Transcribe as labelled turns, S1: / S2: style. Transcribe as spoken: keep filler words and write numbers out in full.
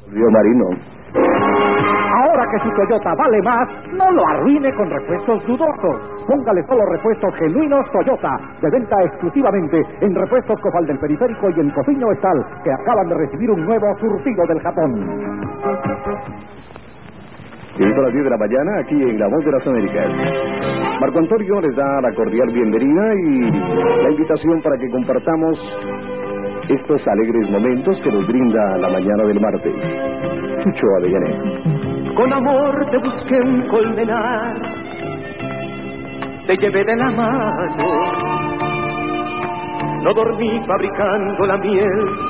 S1: Río Marino.
S2: Ahora que su Toyota vale más, no lo arruine con repuestos dudosos. Póngale solo repuestos genuinos Toyota, de venta exclusivamente en Repuestos Cofal del Periférico y en Cociño Estal, que acaban de recibir un nuevo surtido del Japón.
S1: Llegó a las diez de la mañana aquí en La Voz de las Américas. Marco Antonio les da la cordial bienvenida y la invitación para que compartamos estos alegres momentos que nos brinda la mañana del martes. Chucho Avellanet.
S3: Con amor te busqué un colmenar, te llevé de la mano, no dormí fabricando la miel